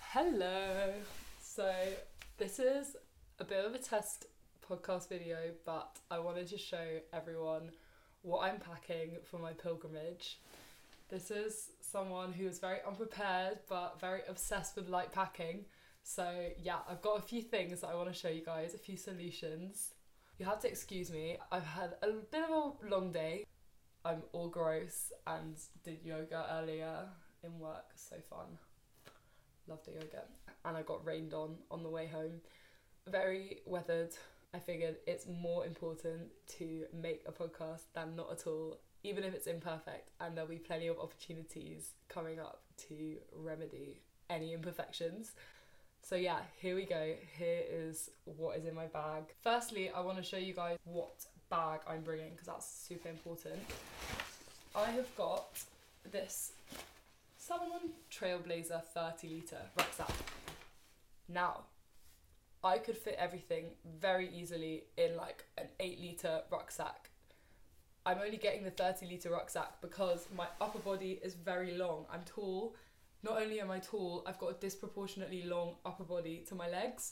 Hello. So this is a bit of a test podcast video, but I wanted to show everyone what I'm packing for my pilgrimage. This is someone who is very unprepared but very obsessed with light packing. So yeah, I've got a few things that I want to show you guys, a few solutions. You have to excuse me, I've had a bit of a long day. I'm all gross and did yoga earlier in work, so fun. Love the yoga. And I got rained on the way home. Very weathered. I figured it's more important to make a podcast than not at all, even if it's imperfect, and there'll be plenty of opportunities coming up to remedy any imperfections. So yeah, here we go. Here is what is in my bag. Firstly, I want to show you guys what bag I'm bringing because that's super important. I have got this Salomon Trailblazer 30 litre rucksack. Now, I could fit everything very easily in like an 8 litre rucksack. I'm only getting the 30 litre rucksack because my upper body is very long. I'm tall. Not only am I tall, I've got a disproportionately long upper body to my legs.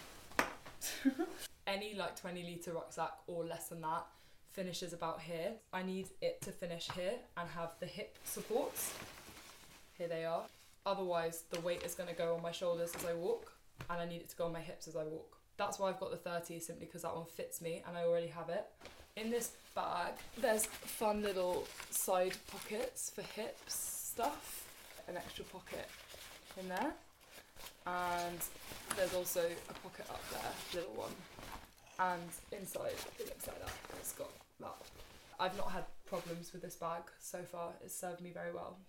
Any like 20 litre rucksack or less than that finishes about here. I need it to finish here and have the hip supports. Here they are. Otherwise, the weight is going to go on my shoulders as I walk, and I need it to go on my hips as I walk. That's why I've got the 30, simply because that one fits me and I already have it. In this bag, there's fun little side pockets for hips stuff. An extra pocket in there. And there's also a pocket up there, little one. And inside, it looks like that. It's got that. I've not had problems with this bag so far. It's served me very well,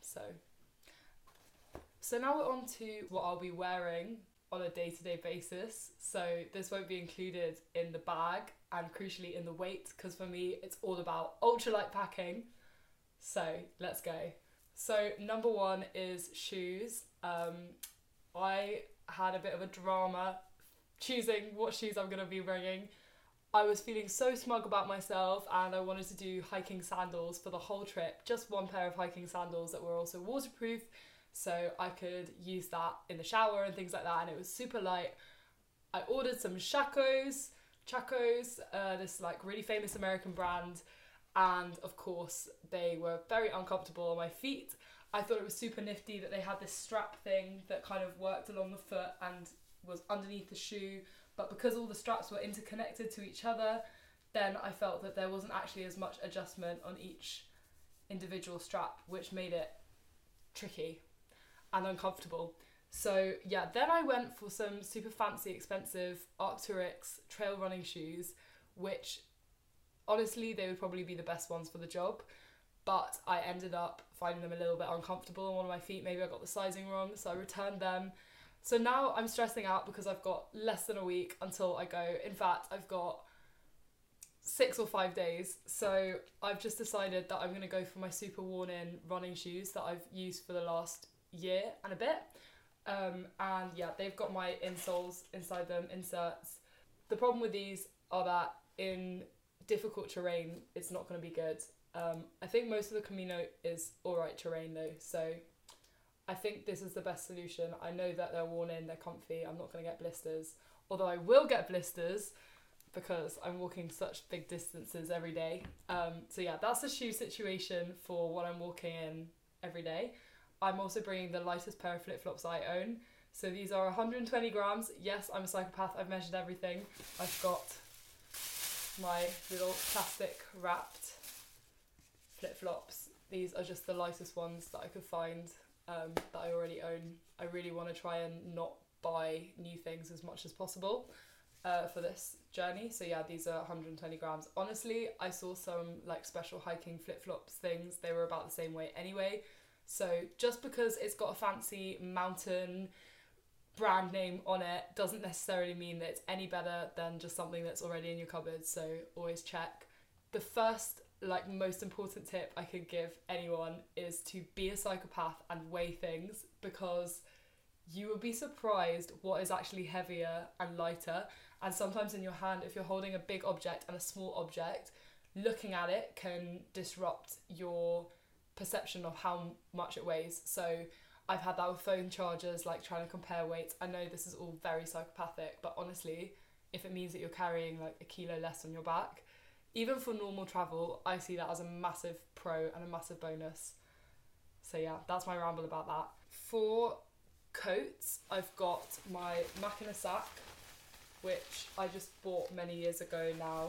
So now we're on to what I'll be wearing on a day-to-day basis. So this won't be included in the bag and crucially in the weight, because for me it's all about ultralight packing. So let's go. So number one is shoes. I had a bit of a drama choosing what shoes I'm going to be bringing. I was feeling so smug about myself and I wanted to do hiking sandals for the whole trip. Just one pair of hiking sandals that were also waterproof, so I could use that in the shower and things like that, and it was super light. I ordered some Chacos, this like really famous American brand, and of course they were very uncomfortable on my feet. I thought it was super nifty that they had this strap thing that kind of worked along the foot and was underneath the shoe, but because all the straps were interconnected to each other, then I felt that there wasn't actually as much adjustment on each individual strap, which made it tricky and uncomfortable. So yeah, then I went for some super fancy, expensive Arc'teryx trail running shoes, which honestly, they would probably be the best ones for the job, but I ended up finding them a little bit uncomfortable on one of my feet. Maybe I got the sizing wrong, so I returned them. So now I'm stressing out because I've got less than a week until I go. In fact, I've got 6 or 5 days. So I've just decided that I'm going to go for my super worn in running shoes that I've used for the last year and a bit. And yeah, they've got my insoles inside them, inserts. The problem with these are that in difficult terrain, it's not going to be good. I think most of the Camino is alright terrain though, so I think this is the best solution. I know that they're worn in, they're comfy, I'm not going to get blisters, although I will get blisters because I'm walking such big distances every day. So yeah, that's the shoe situation for what I'm walking in every day. I'm also bringing the lightest pair of flip-flops I own. So these are 120 grams. Yes, I'm a psychopath, I've measured everything. I've got my little plastic wrapped flip-flops. These are just the lightest ones that I could find that I already own. I really want to try and not buy new things as much as possible for this journey. So yeah, these are 120 grams. Honestly, I saw some like special hiking flip-flops things. They were about the same weight anyway. So just because it's got a fancy mountain brand name on it doesn't necessarily mean that it's any better than just something that's already in your cupboard. So always check. The first most important tip I could give anyone is to be a psychopath and weigh things, because you will be surprised what is actually heavier and lighter. And sometimes in your hand, if you're holding a big object and a small object, looking at it can disrupt your perception of how much it weighs. So I've had that with phone chargers, like trying to compare weights. I know this is all very psychopathic, but honestly, if it means that you're carrying like a kilo less on your back, even for normal travel, I see that as a massive pro and a massive bonus. So yeah, that's my ramble about that. For coats, I've got my Mac in a Sack, which I just bought many years ago now,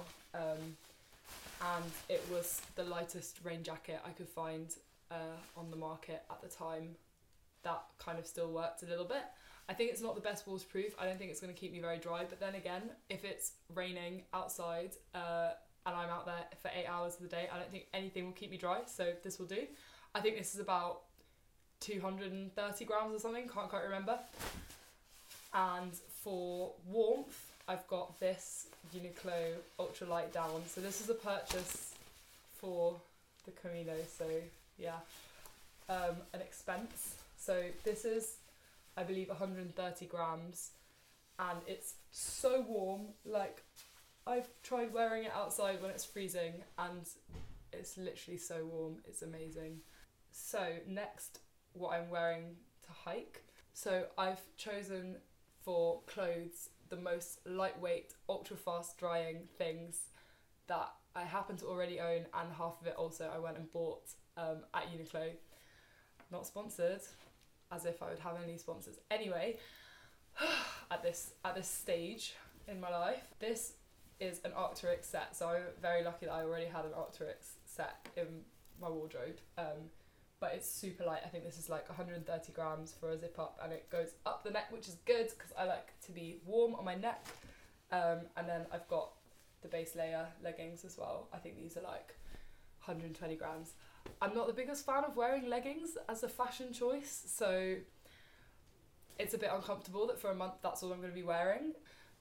and it was the lightest rain jacket I could find on the market at the time. That kind of still worked a little bit. I think it's not the best waterproof. I don't think it's going to keep me very dry, but then again, if it's raining outside and I'm out there for 8 hours of the day, I don't think anything will keep me dry, so this will do. I think this is about 230 grams or something, can't quite remember. And for warmth, I've got this Uniqlo ultralight down. So this is a purchase for the Camino, so yeah, an expense. So this is, I believe, 130 grams, and it's so warm. Like, I've tried wearing it outside when it's freezing, and it's literally so warm, it's amazing. So next, what I'm wearing to hike. So I've chosen for clothes the most lightweight, ultra fast drying things that I happen to already own, and half of it also I went and bought at Uniqlo. Not sponsored, as if I would have any sponsors. Anyway, at this stage in my life, this is an Arc'teryx set, so I'm very lucky that I already had an Arc'teryx set in my wardrobe. But it's super light. I think this is like 130 grams for a zip up, and it goes up the neck, which is good because I like to be warm on my neck. And then I've got the base layer leggings as well. I think these are like 120 grams. I'm not the biggest fan of wearing leggings as a fashion choice, so it's a bit uncomfortable that for a month that's all I'm going to be wearing.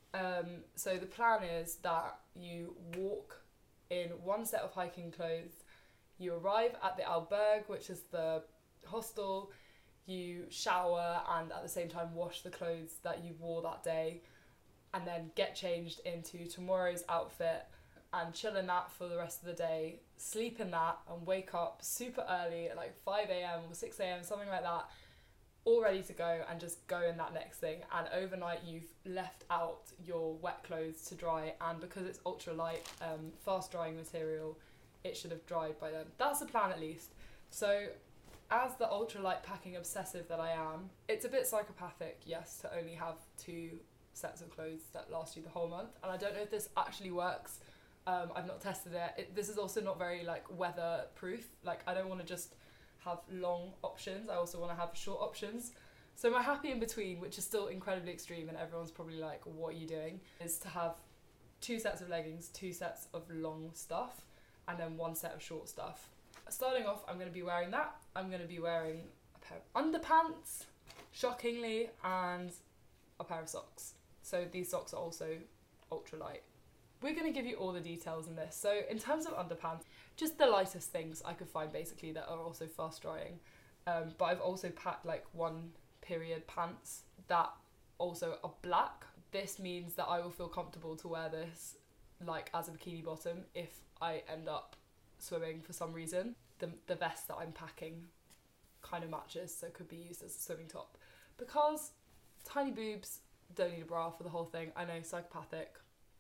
So the plan is that you walk in one set of hiking clothes, you arrive at the albergue, which is the hostel, you shower and at the same time wash the clothes that you wore that day, and then get changed into tomorrow's outfit and chill in that for the rest of the day, sleep in that and wake up super early at like 5 a.m. or 6 a.m, something like that, all ready to go and just go in that next thing. And overnight you've left out your wet clothes to dry, and because it's ultra light, fast drying material, it should have dried by then. That's the plan at least. So as the ultralight packing obsessive that I am, it's a bit psychopathic, yes, to only have 2 sets of clothes that last you the whole month. And I don't know if this actually works. I've not tested it. This is also not very like weather proof. Like, I don't want to just have long options. I also want to have short options. So my happy in between, which is still incredibly extreme and everyone's probably like, what are you doing, is to have 2 sets of leggings, 2 sets of long stuff, and then 1 set of short stuff. Starting off, I'm going to be wearing that. I'm going to be wearing a pair of underpants, shockingly, and a pair of socks. So these socks are also ultralight. We're going to give you all the details in this. So in terms of underpants, just the lightest things I could find basically that are also fast drying. But I've also packed like 1 period pants that also are black. This means that I will feel comfortable to wear this like as a bikini bottom if I end up swimming for some reason. The vest that I'm packing kind of matches, so it could be used as a swimming top. Because tiny boobs, don't need a bra for the whole thing. I know, psychopathic,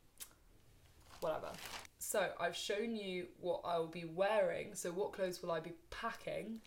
whatever. So I've shown you what I will be wearing, so what clothes will I be packing.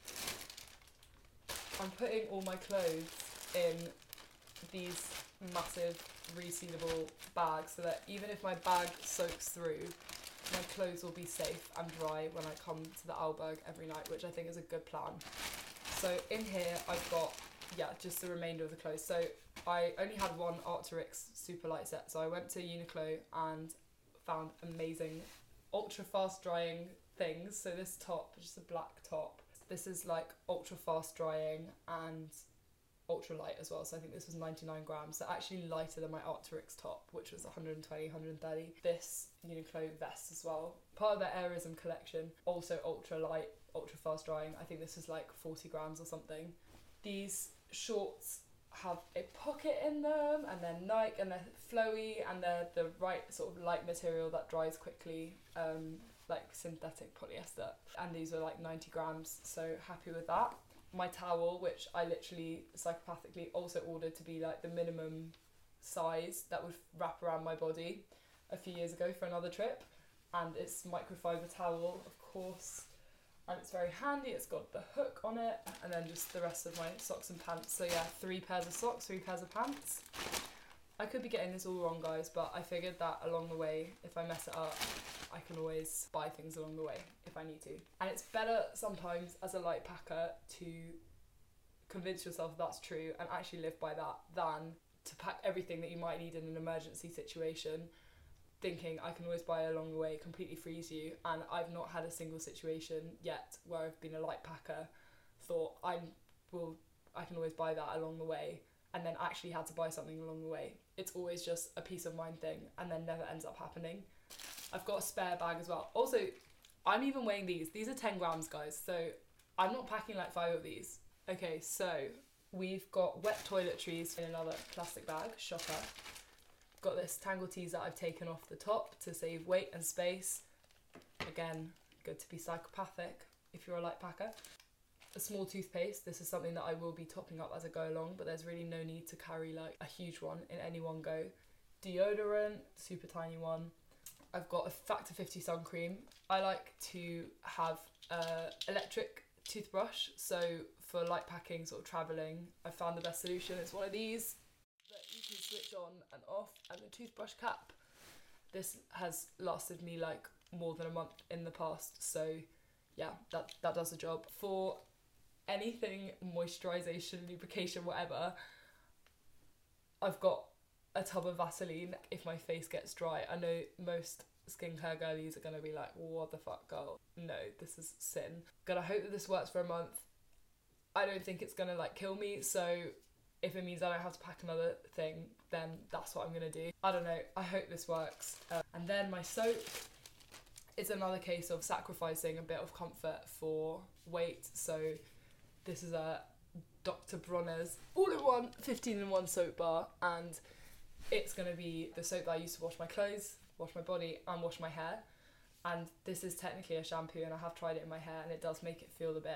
I'm putting all my clothes in these massive resealable bags so that even if my bag soaks through, my clothes will be safe and dry when I come to the albergue every night, which I think is a good plan. So in here I've got, just the remainder of the clothes. So I only had 1 Arc'teryx super light set, so I went to Uniqlo and found amazing ultra fast drying things. So this top, just a black top, this is like ultra fast drying and ultra light as well, so I think this was 99 grams, so actually lighter than my Arc'teryx top, which was 120, 130. This Uniqlo vest as well, part of their Airism collection, also ultra light, ultra fast drying. I think this is like 40 grams or something. These shorts have a pocket in them, and they're Nike, and they're flowy, and they're the right sort of light material that dries quickly, like synthetic polyester, and these are like 90 grams, so happy with that. my towel, which I literally psychopathically also ordered to be like the minimum size that would wrap around my body a few years ago for another trip. And it's microfiber towel, of course, and it's very handy. It's got the hook on it, and then just the rest of my socks and pants. So yeah, 3 pairs of socks, 3 pairs of pants. I could be getting this all wrong, guys, but I figured that along the way, if I mess it up, I can always buy things along the way if I need to. And it's better sometimes as a light packer to convince yourself that's true and actually live by that than to pack everything that you might need in an emergency situation, thinking I can always buy along the way, completely frees you. And I've not had a single situation yet where I've been a light packer, thought I can always buy that along the way, and then actually had to buy something along the way. It's always just a peace of mind thing and then never ends up happening. I've got a spare bag as well. Also, I'm even weighing these. These are 10 grams, guys, so I'm not packing like 5 of these. Okay, so we've got wet toiletries in another plastic bag, shocker. Got this Tangle Tees that I've taken off the top to save weight and space. Again, good to be psychopathic if you're a light packer. A small toothpaste. This is something that I will be topping up as I go along, but there's really no need to carry like a huge one in any one go. Deodorant, super tiny one. I've got a Factor 50 sun cream. I like to have electric toothbrush, so for light packing, sort of travelling, I found the best solution. It's one of these that you can switch on and off, and the toothbrush cap. This has lasted me like more than a month in the past, so yeah, that does the job. For anything moisturisation, lubrication, whatever, I've got a tub of Vaseline if my face gets dry. I know most skincare girlies are going to be like, what the fuck, girl? No, this is sin. Gonna hope that this works for a month. I don't think it's gonna like kill me, so if it means I don't have to pack another thing, then that's what I'm gonna do. I don't know, I hope this works. And then my soap, it's another case of sacrificing a bit of comfort for weight. So this is a Dr. Bronner's all-in-one 15-in-1 soap bar, and it's going to be the soap that I use to wash my clothes, wash my body and wash my hair. And this is technically a shampoo, and I have tried it in my hair and it does make it feel a bit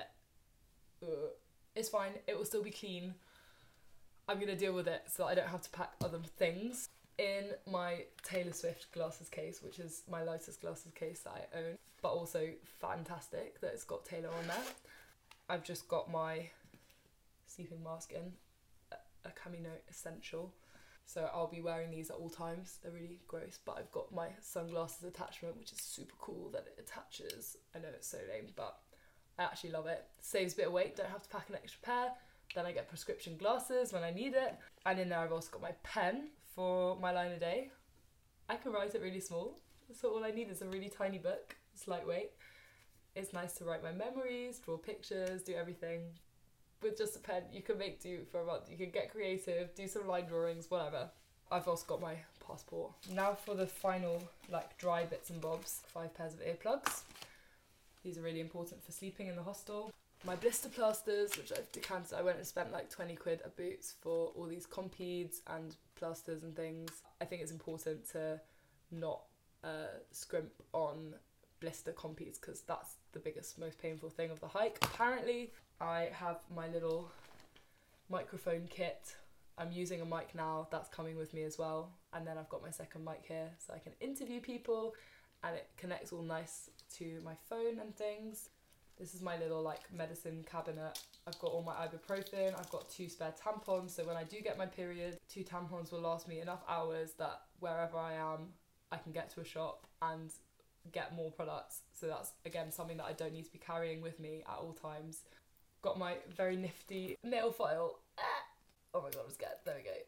it's fine, it will still be clean. I'm going to deal with it so that I don't have to pack other things. In my Taylor Swift glasses case, which is my lightest glasses case that I own, but also fantastic that it's got Taylor on there, I've just got my sleeping mask in, a Camino Essential. So I'll be wearing these at all times. They're really gross, but I've got my sunglasses attachment, which is super cool that it attaches. I know it's so lame, but I actually love it. Saves a bit of weight, don't have to pack an extra pair. Then I get prescription glasses when I need it. And in there I've also got my pen for my line a day. I can write it really small, so all I need is a really tiny book. It's lightweight. It's nice to write my memories, draw pictures, do everything. With just a pen, you can make do for a month. You can get creative, do some line drawings, whatever. I've also got my passport. Now for the final, like, dry bits and bobs. 5 pairs of earplugs. These are really important for sleeping in the hostel. My blister plasters, which I've decanted. I went and spent like 20 quid at Boots for all these Compeeds and plasters and things. I think it's important to not scrimp on blister Compeeds, because that's the biggest, most painful thing of the hike. Apparently, I have my little microphone kit. I'm using a mic now, that's coming with me as well. And then I've got my second mic here so I can interview people, and it connects all nice to my phone and things. This is my little like medicine cabinet. I've got all my ibuprofen, I've got 2 spare tampons, so when I do get my period, 2 tampons will last me enough hours that wherever I am, I can get to a shop and get more products. So that's, again, something that I don't need to be carrying with me at all times. Got my very nifty nail file. Oh my god, I'm scared. There we go.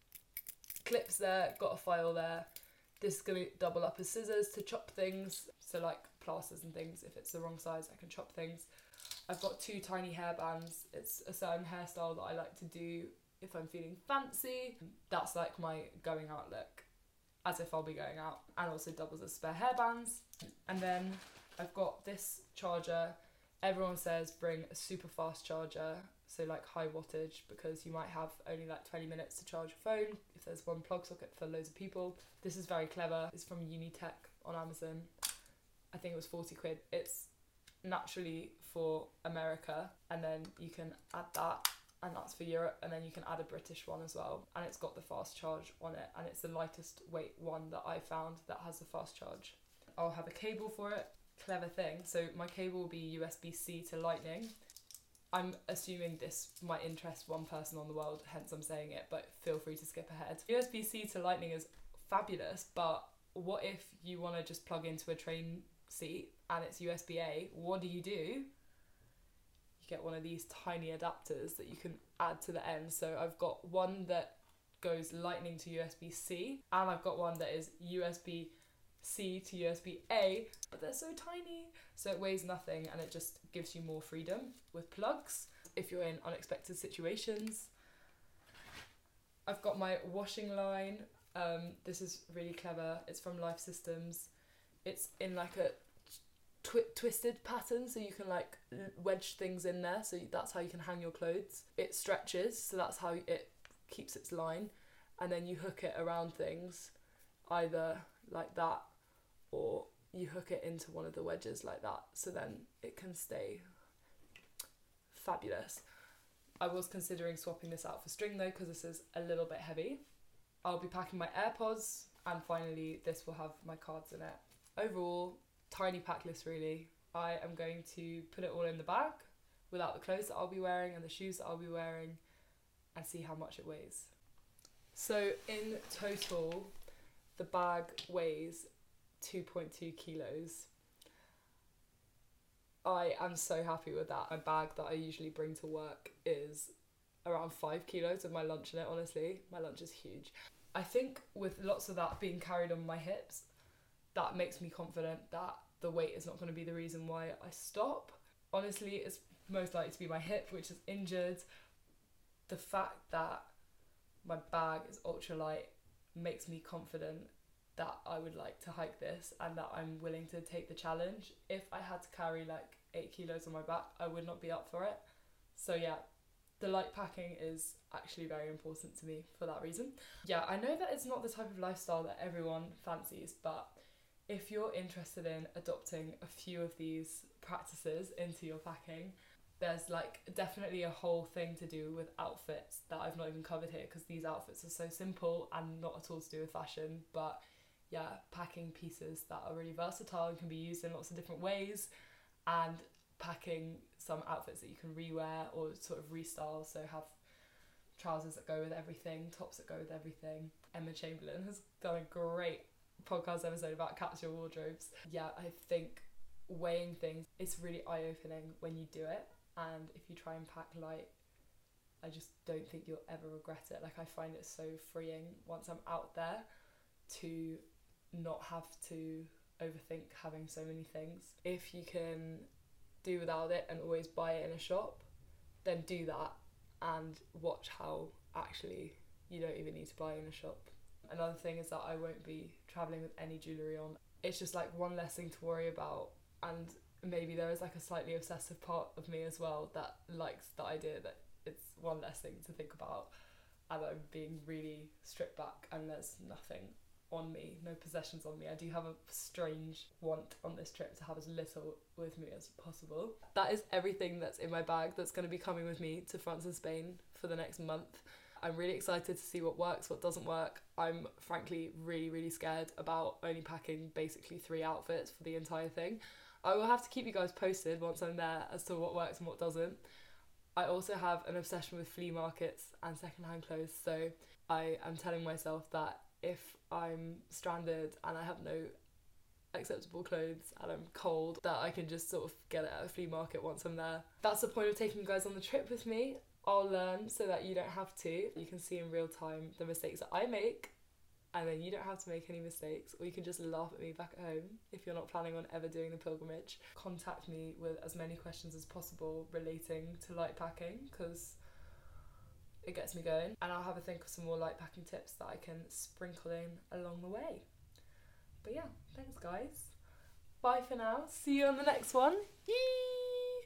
Clips there, got a file there. This is going to double up as scissors to chop things. So like plasters and things, if it's the wrong size, I can chop things. I've got 2 tiny hairbands. It's a certain hairstyle that I like to do if I'm feeling fancy. That's like my going out look, as if I'll be going out, and also doubles as spare hairbands. And then I've got this charger. Everyone says bring a super fast charger, so like high wattage, because you might have only like 20 minutes to charge your phone if there's one plug socket for loads of people. This is very clever. It's from Unitech on Amazon. I think it was 40 quid. It's naturally for America, and then you can add that, and that's for Europe, and then you can add a British one as well, and it's got the fast charge on it, and it's the lightest weight one that I found that has the fast charge. I'll have a cable for it. Clever thing, so my cable will be USB-C to Lightning. I'm assuming this might interest one person on the world, hence I'm saying it, but feel free to skip ahead. USB-C to Lightning is fabulous, but what if you want to just plug into a train seat and it's USB-A? What do? You get one of these tiny adapters that you can add to the end. So I've got one that goes Lightning to USB-C, and I've got one that is USB-C to USB-A, but they're so tiny, so it weighs nothing, and it just gives you more freedom with plugs if you're in unexpected situations. I've got my washing line. This is really clever. It's from Life Systems. It's in like a twisted pattern, so you can like wedge things in there, so that's how you can hang your clothes. It stretches, so that's how it keeps its line, and then you hook it around things, either like that, or you hook it into one of the wedges like that, so then it can stay fabulous. I was considering swapping this out for string though, because this is a little bit heavy. I'll be packing my AirPods, and finally this will have my cards in it. Overall, tiny pack list really. I am going to put it all in the bag without the clothes that I'll be wearing and the shoes that I'll be wearing, and see how much it weighs. So in total, the bag weighs 2.2 kilos. I am so happy with that. My bag that I usually bring to work is around 5 kilos with my lunch in it, honestly. My lunch is huge. I think with lots of that being carried on my hips, that makes me confident that the weight is not going to be the reason why I stop. Honestly, it's most likely to be my hip, which is injured. The fact that my bag is ultralight makes me confident that I would like to hike this, and that I'm willing to take the challenge. If I had to carry like 8 kilos on my back, I would not be up for it. So yeah, the light packing is actually very important to me for that reason. Yeah, I know that it's not the type of lifestyle that everyone fancies, but if you're interested in adopting a few of these practices into your packing, there's like definitely a whole thing to do with outfits that I've not even covered here, because these outfits are so simple and not at all to do with fashion. But yeah, packing pieces that are really versatile and can be used in lots of different ways, and packing some outfits that you can rewear or sort of restyle, so have trousers that go with everything, tops that go with everything. Emma Chamberlain has done a great podcast episode about capsule wardrobes. Yeah, I think weighing things, it's really eye-opening when you do it, and if you try and pack light, I just don't think you'll ever regret it. Like, I find it so freeing once I'm out there to not have to overthink having so many things. If you can do without it and always buy it in a shop, then do that, and watch how actually you don't even need to buy in a shop. Another thing is that I won't be travelling with any jewellery on. It's just like one less thing to worry about, and maybe there is like a slightly obsessive part of me as well that likes the idea that it's one less thing to think about, and I'm being really stripped back and there's nothing on me, no possessions on me. I do have a strange want on this trip to have as little with me as possible. That is everything that's in my bag that's going to be coming with me to France and Spain for the next month. I'm really excited to see what works, what doesn't work. I'm frankly really scared about only packing basically 3 outfits for the entire thing. I will have to keep you guys posted once I'm there as to what works and what doesn't. I also have an obsession with flea markets and secondhand clothes, so I am telling myself that if I'm stranded and I have no acceptable clothes and I'm cold, that I can just sort of get it at a flea market once I'm there. That's the point of taking you guys on the trip with me. I'll learn so that you don't have to. You can see in real time the mistakes that I make, and then you don't have to make any mistakes, or you can just laugh at me back at home if you're not planning on ever doing the pilgrimage. Contact me with as many questions as possible relating to light packing, because it gets me going, and I'll have a think of some more light packing tips that I can sprinkle in along the way. But yeah, thanks guys. Bye for now. See you on the next one. Yee!